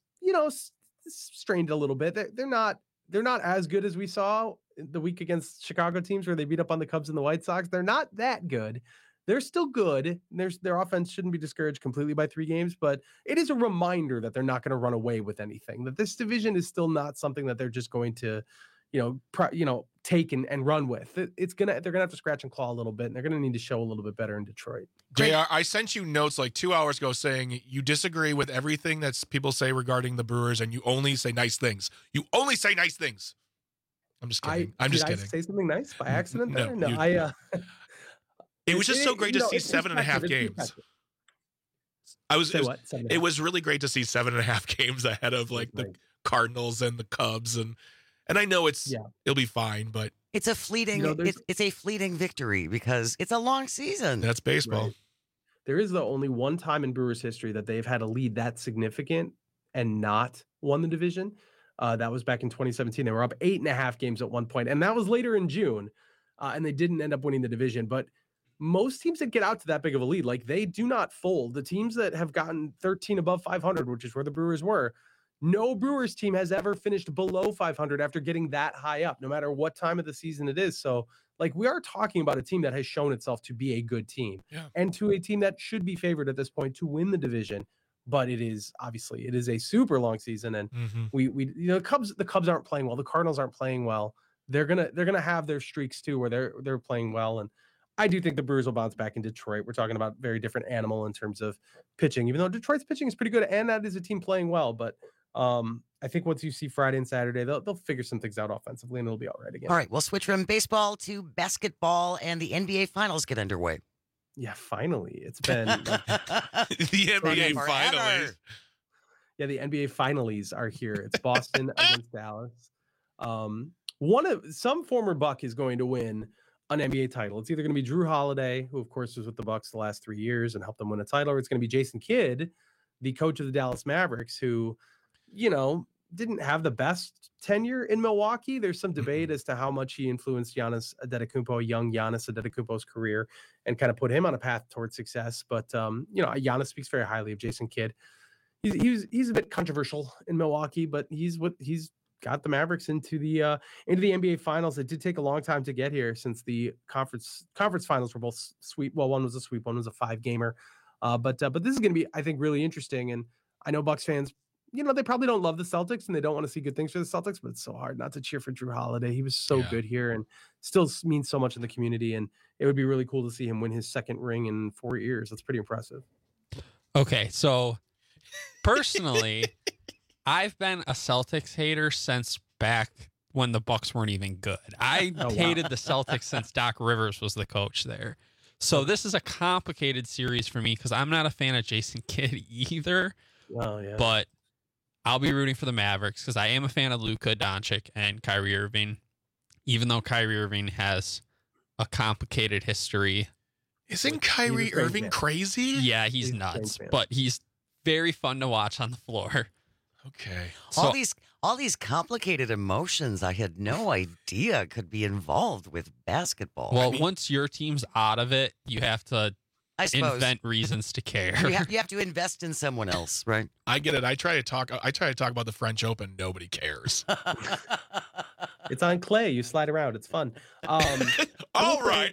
strained a little bit. They're not as good as we saw the week against Chicago teams where they beat up on the Cubs and the White Sox. They're not that good. They're still good. Their offense shouldn't be discouraged completely by 3 games, but it is a reminder that they're not going to run away with anything, that this division is still not something that they're just going to, take and run with. They're going to have to scratch and claw a little bit, and they're going to need to show a little bit better in Detroit. JR, I sent you notes 2 hours ago saying you disagree with everything that people say regarding the Brewers, and you only say nice things. You only say nice things. I'm just kidding. I'm just kidding. Did I say something nice by accident? No. It was just so great to see 7.5 games. It was really great to see 7.5 games ahead of like the Cardinals and the Cubs, and I know it'll be fine, but it's a fleeting it's a fleeting victory because it's a long season. That's baseball. Right. There is the only one time in Brewers history that they've had a lead that significant and not won the division. That was back in 2017. They were up 8.5 games at one point, and that was later in June, and they didn't end up winning the division. But most teams that get out to that big of a lead, like they do not fold. The teams that have gotten 13 above 500, which is where the Brewers were, no Brewers team has ever finished below 500 after getting that high up, no matter what time of the season it is. So, like, we are talking about a team that has shown itself to be a good team and to a team that should be favored at this point to win the division. But it is a super long season, and we the Cubs aren't playing well. The Cardinals aren't playing well. They're gonna have their streaks too, where they're playing well, and I do think the Brewers will bounce back in Detroit. We're talking about very different animal in terms of pitching, even though Detroit's pitching is pretty good, and that is a team playing well. But I think once you see Friday and Saturday, they'll figure some things out offensively, and it'll be all right again. All right, we'll switch from baseball to basketball, and the NBA Finals get underway. Yeah, finally. It's been the NBA Finals. Yeah, the NBA Finals are here. It's Boston against Dallas. Some former Buck is going to win an NBA title. It's either going to be Drew Holiday, who of course was with the Bucks the last 3 years and helped them win a title, or it's going to be Jason Kidd, the coach of the Dallas Mavericks, who, didn't have the best tenure in Milwaukee. There's some debate as to how much he influenced young Giannis Antetokounmpo's career and kind of put him on a path towards success. But, Giannis speaks very highly of Jason Kidd. He's a bit controversial in Milwaukee, but he's got the Mavericks into the NBA Finals. It did take a long time to get here since the conference finals were both sweep. Well, one was a sweep, one was a 5-gamer. But this is going to be, I think, really interesting. And I know Bucks fans, they probably don't love the Celtics and they don't want to see good things for the Celtics, but it's so hard not to cheer for Drew Holiday. He was so good here and still means so much in the community. And it would be really cool to see him win his second ring in 4 years. That's pretty impressive. Okay, so personally, I've been a Celtics hater since back when the Bucks weren't even good. I hated the Celtics since Doc Rivers was the coach there. So this is a complicated series for me because I'm not a fan of Jason Kidd either. Oh, yeah. But I'll be rooting for the Mavericks because I am a fan of Luka Doncic and Kyrie Irving, even though Kyrie Irving has a complicated history. Isn't Kyrie Irving crazy? Yeah, he's nuts, but he's very fun to watch on the floor. Okay. So, all these complicated emotions I had no idea could be involved with basketball. Well, once your team's out of it, you have to invent reasons to care. You have to invest in someone else, right? I get it. I try to talk about the French Open. Nobody cares. It's on clay. You slide around. It's fun. All right.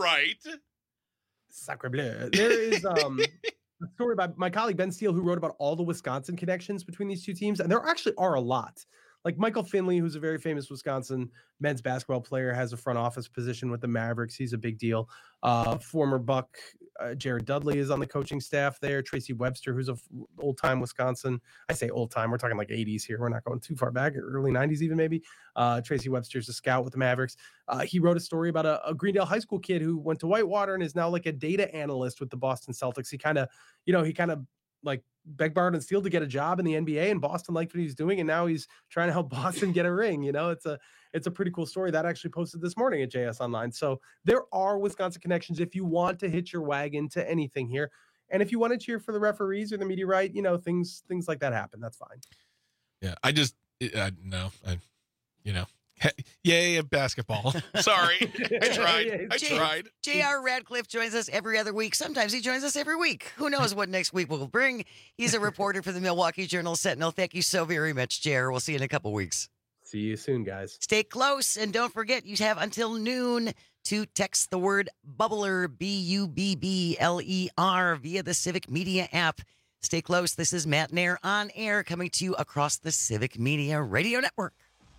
Sacre bleu. There is a story by my colleague Ben Steele who wrote about all the Wisconsin connections between these two teams, and there actually are a lot. Like Michael Finley, who's a very famous Wisconsin men's basketball player, has a front office position with the Mavericks. He's a big deal. Former Buck Jared Dudley is on the coaching staff there. Tracy Webster, who's a old-time Wisconsin. I say old-time. We're talking like 80s here. We're not going too far back, early 90s even maybe. Tracy Webster's a scout with the Mavericks. He wrote a story about a Greendale High School kid who went to Whitewater and is now like a data analyst with the Boston Celtics. He kind of like begged, borrowed, and stealed to get a job in the NBA, and Boston liked what he was doing, and now he's trying to help Boston get a ring. It's a pretty cool story that actually posted this morning at JS Online. So there are Wisconsin connections if you want to hitch your wagon to anything here, and if you want to cheer for the referees or the media right, things like that happen. That's fine. Yeah, yay, basketball. Sorry. I tried. J.R. Radcliffe joins us every other week. Sometimes he joins us every week. Who knows what next week will bring? He's a reporter for the Milwaukee Journal-Sentinel. Thank you so very much, J.R. We'll see you in a couple weeks. See you soon, guys. Stay close, and don't forget, you have until noon to text the word Bubbler, BUBBLER, via the Civic Media app. Stay close. This is Matt Nair on air, coming to you across the Civic Media Radio Network.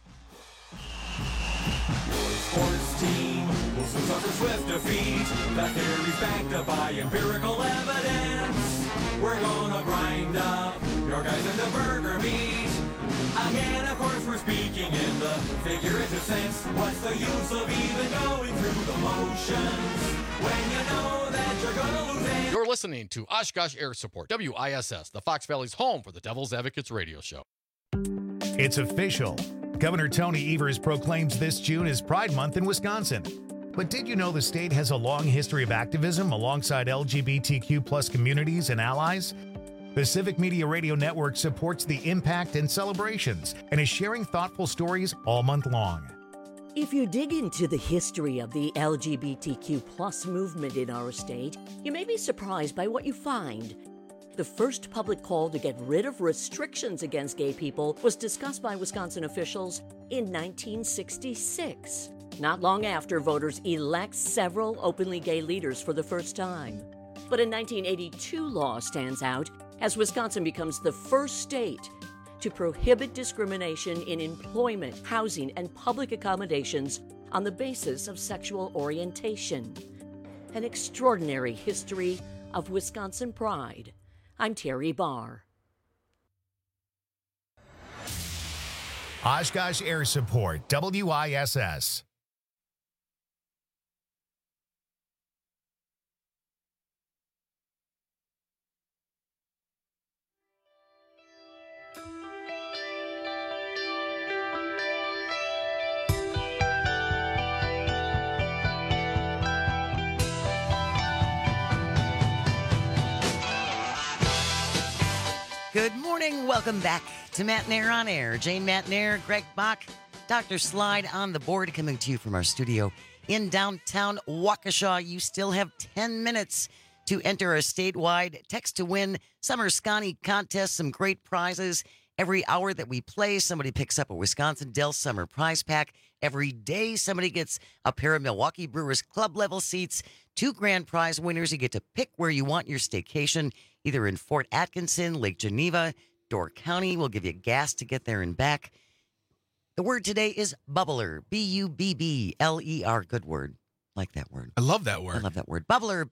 Sports team will soon suffer swift defeat. That theory's backed up by empirical evidence. We're gonna grind up your guys into burger meat. Again, of course, we're speaking in the figurative sense. What's the use of even going through the motions when you know that you're gonna lose it? You're listening to Oshkosh Air Support, WISS, the Fox Valley's home for the Devil's Advocates radio show. It's official. Governor Tony Evers proclaims this June as Pride Month in Wisconsin. But did you know the state has a long history of activism alongside LGBTQ plus communities and allies? The Civic Media Radio Network supports the impact and celebrations and is sharing thoughtful stories all month long. If you dig into the history of the LGBTQ plus movement in our state, you may be surprised by what you find. The first public call to get rid of restrictions against gay people was discussed by Wisconsin officials in 1966, not long after voters elect several openly gay leaders for the first time. But a 1982 law stands out as Wisconsin becomes the first state to prohibit discrimination in employment, housing, and public accommodations on the basis of sexual orientation. An extraordinary history of Wisconsin pride. I'm Terry Barr. Oshkosh Air Support, WISS. Good morning. Welcome back to Matt Nair on Air. Jane Matt Nair, Greg Bach, Dr. Slide on the board, coming to you from our studio in downtown Waukesha. You still have 10 minutes to enter a statewide text to win summer Scotty contest. Some great prizes. Every hour that we play, somebody picks up a Wisconsin Dells Summer Prize Pack. Every day, somebody gets a pair of Milwaukee Brewers club level seats. 2 grand prize winners. You get to pick where you want your staycation, either in Fort Atkinson, Lake Geneva, Door County. We'll give you gas to get there and back. The word today is bubbler, B-U-B-B-L-E-R. Good word. Like that word. I love that word. I love that word. Bubbler,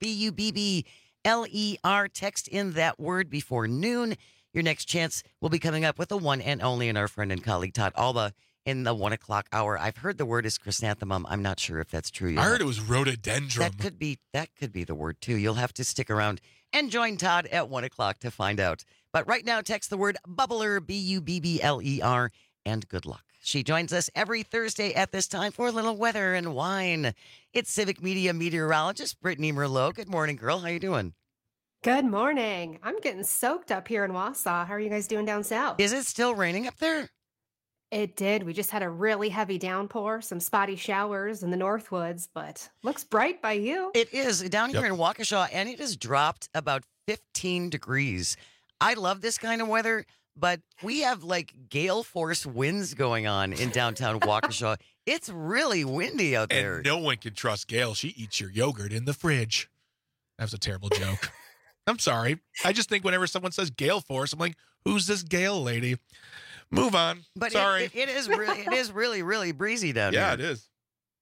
B-U-B-B-L-E-R. Text in that word before noon. Your next chance will be coming up with the one and only and our friend and colleague Todd Alba in the 1 o'clock hour. I've heard the word is chrysanthemum. I'm not sure if that's true. I heard it was rhododendron. That could be the word too. You'll have to stick around and join Todd at 1 o'clock to find out. But right now, text the word bubbler, B-U-B-B-L-E-R, and good luck. She joins us every Thursday at this time for a little weather and wine. It's Civic Media meteorologist Brittany Merlot. Good morning, girl. How you doing? Good morning. I'm getting soaked up here in Wausau. How are you guys doing down south? Is it still raining up there? It did. We just had a really heavy downpour, some spotty showers in the Northwoods, but looks bright by you. It is down here in Waukesha, and it has dropped about 15 degrees. I love this kind of weather, but we have like gale force winds going on in downtown Waukesha. It's really windy out there. And no one can trust Gail. She eats your yogurt in the fridge. That was a terrible joke. I'm sorry. I just think whenever someone says gale force, I'm like, who's this Gail lady? Move on. But sorry. It is really, really breezy down here. Yeah, it is.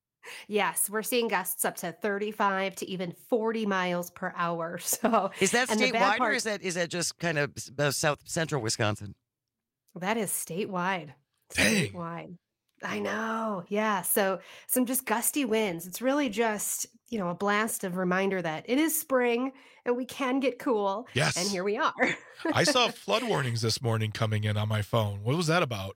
Yes, we're seeing gusts up to 35 to even 40 miles per hour. So is that and statewide or is that just kind of south central Wisconsin? That is statewide. Dang. Statewide. I know. Yeah. So some just gusty winds. It's really just, a blast of reminder that it is spring and we can get cool. Yes. And here we are. I saw flood warnings this morning coming in on my phone. What was that about?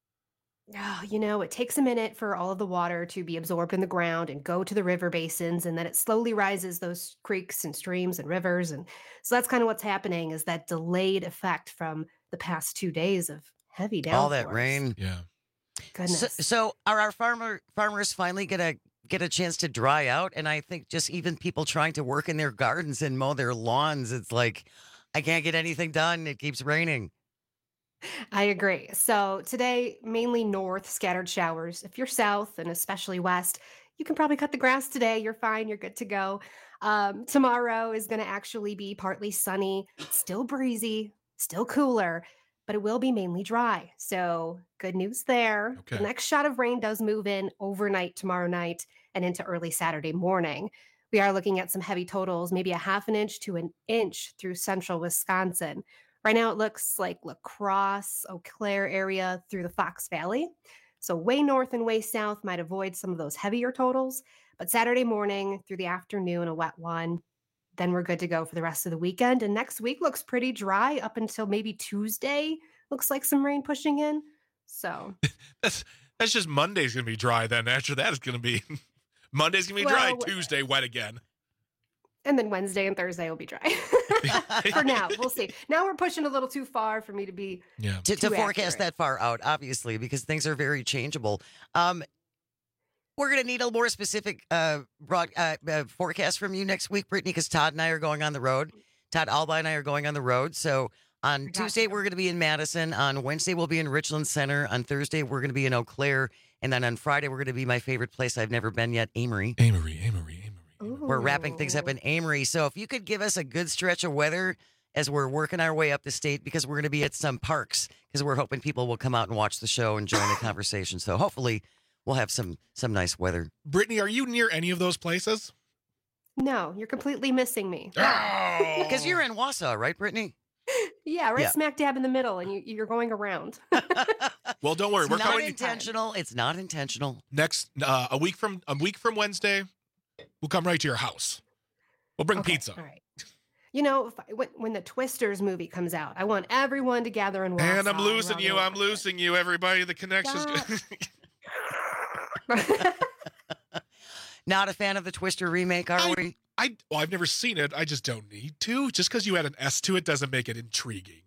Oh, it takes a minute for all of the water to be absorbed in the ground and go to the river basins, and then it slowly rises those creeks and streams and rivers. And so that's kind of what's happening, is that delayed effect from the past 2 days of heavy downpours. All that rain. Yeah. Goodness. So are our farmers finally gonna get a chance to dry out? And I think just even people trying to work in their gardens and mow their lawns, it's like, I can't get anything done. It keeps raining. I agree. So today, mainly north, scattered showers. If you're south and especially west, you can probably cut the grass today. You're fine. You're good to go. Tomorrow is going to actually be partly sunny, still breezy, still cooler, but it will be mainly dry. So good news there. Okay. The next shot of rain does move in overnight tomorrow night and into early Saturday morning. We are looking at some heavy totals, maybe a half an inch to an inch through central Wisconsin. Right now, it looks like La Crosse, Eau Claire area through the Fox Valley. So way north and way south might avoid some of those heavier totals. But Saturday morning through the afternoon, a wet one. Then we're good to go for the rest of the weekend. And next week looks pretty dry up until maybe Tuesday. Looks like some rain pushing in. So that's just Monday's going to be dry then. After that, it's going to be Monday's going to be dry. Tuesday, wet again. And then Wednesday and Thursday will be dry. For now, we'll see. Now we're pushing a little too far for me to be to forecast that far out, obviously, because things are very changeable. We're going to need a more specific forecast from you next week, Brittany, because Todd and I are going on the road. Todd Alba and I are going on the road. So on Tuesday, we're going to be in Madison. On Wednesday, we'll be in Richland Center. On Thursday, we're going to be in Eau Claire. And then on Friday, we're going to be my favorite place I've never been yet, Amory. Amory. We're wrapping things up in Amory. So if you could give us a good stretch of weather as we're working our way up the state, because we're going to be at some parks, because we're hoping people will come out and watch the show and join the conversation. So hopefully we'll have some nice weather. Brittany, are you near any of those places? No, you're completely missing me. Because you're in Wausau, right, Brittany? Yeah, right smack dab in the middle, and you're going around. Well, don't worry. It's not intentional. It's not intentional. Next, a week from Wednesday, we'll come right to your house. We'll bring pizza. All right. You know, when the Twisters movie comes out, I want everyone to gather in Wausau. And I'm losing you. I'm losing you, everybody. The connection's good. Not a fan of the Twister remake, are we? I've never seen it. I just don't need to. Just because you add an S to it doesn't make it intriguing.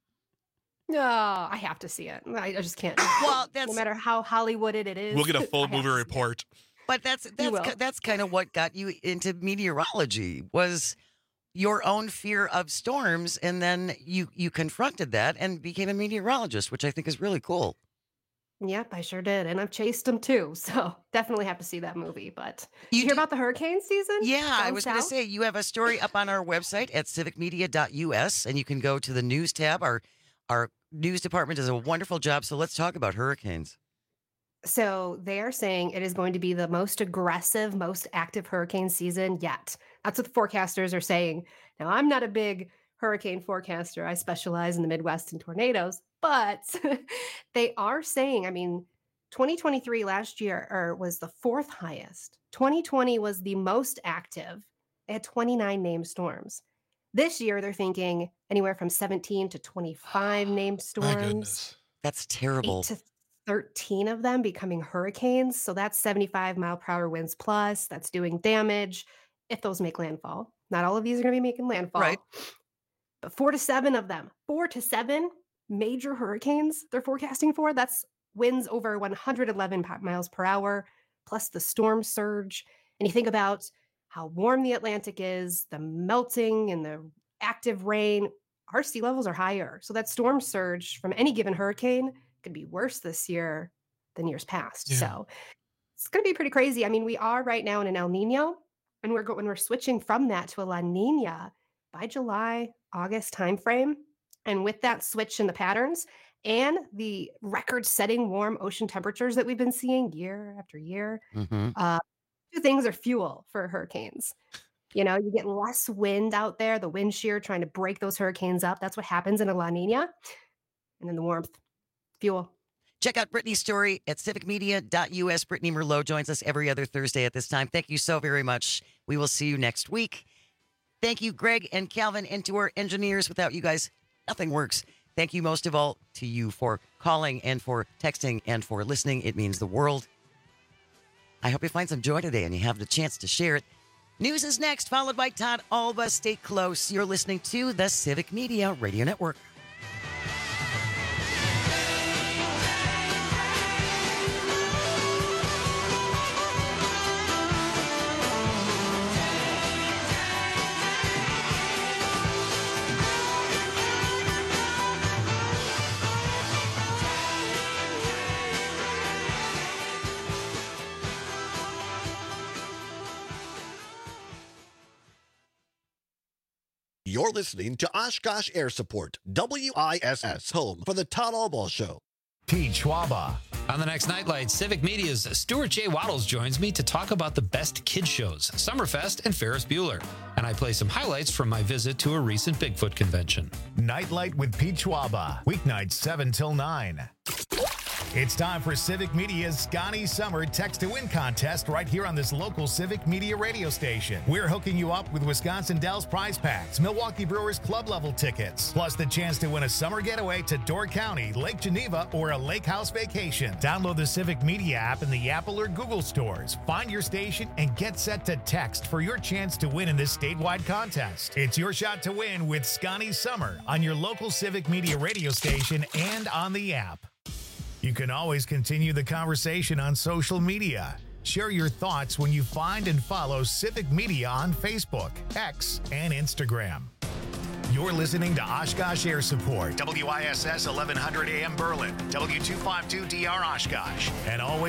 No, I have to see it. I just can't. Well, no matter how Hollywooded it is. We'll get a full movie report. But that's kind of what got you into meteorology, was your own fear of storms, and then you confronted that and became a meteorologist, which I think is really cool. Yep, I sure did. And I've chased them too. So definitely have to see that movie. But you hear about the hurricane season? Yeah, I was going to say, you have a story up on our website at civicmedia.us, and you can go to the news tab. Our news department does a wonderful job. So let's talk about hurricanes. So they are saying it is going to be the most aggressive, most active hurricane season yet. That's what the forecasters are saying. Now, I'm not a big hurricane forecaster. I specialize in the Midwest and tornadoes, but they are saying, 2023 last year was the fourth highest. 2020 was the most active. They had 29 named storms. This year, they're thinking anywhere from 17 to 25 named storms. My goodness. That's terrible. 8 to 13 of them becoming hurricanes. So that's 75 mile per hour winds plus. That's doing damage if those make landfall. Not all of these are going to be making landfall. Right. But 4 to 7 of them, 4 to 7 major hurricanes they're forecasting for. That's winds over 111 miles per hour, plus the storm surge. And you think about how warm the Atlantic is, the melting and the active rain, our sea levels are higher. So that storm surge from any given hurricane could be worse this year than years past. Yeah. So it's going to be pretty crazy. We are right now in an El Nino, and we're switching from that to a La Nina by July, August timeframe. And with that switch in the patterns and the record-setting warm ocean temperatures that we've been seeing year after year, two things are fuel for hurricanes. You get less wind out there, the wind shear trying to break those hurricanes up. That's what happens in a La Nina. And then the warmth, fuel. Check out Brittany's story at civicmedia.us. Brittany Merlot joins us every other Thursday at this time. Thank you so very much. We will see you next week. Thank you, Greg and Calvin, and to our engineers. Without you guys, nothing works. Thank you most of all to you for calling and for texting and for listening. It means the world. I hope you find some joy today and you have the chance to share it. News is next, followed by Todd Alba. Stay close. You're listening to the Civic Media Radio Network. You're listening to Oshkosh Air Support, WISS, home for the Todd Alba Show. Pete Schwaba, On the next Nightlight, Civic Media's Stuart J. Waddles joins me to talk about the best kid shows, Summerfest and Ferris Bueller. And I play some highlights from my visit to a recent Bigfoot convention. Nightlight with Pete Schwaba, weeknights 7 till 9. It's time for Civic Media's Scotty Summer Text to Win contest right here on this local Civic Media radio station. We're hooking you up with Wisconsin Dells prize packs, Milwaukee Brewers club level tickets, plus the chance to win a summer getaway to Door County, Lake Geneva, or a lake house vacation. Download the Civic Media app in the Apple or Google stores. Find your station and get set to text for your chance to win in this statewide contest. It's your shot to win with Scotty Summer on your local Civic Media radio station and on the app. You can always continue the conversation on social media. Share your thoughts when you find and follow Civic Media on Facebook, X, and Instagram. You're listening to Oshkosh Air Support, WISS 1100 AM Berlin, W252DR Oshkosh, and always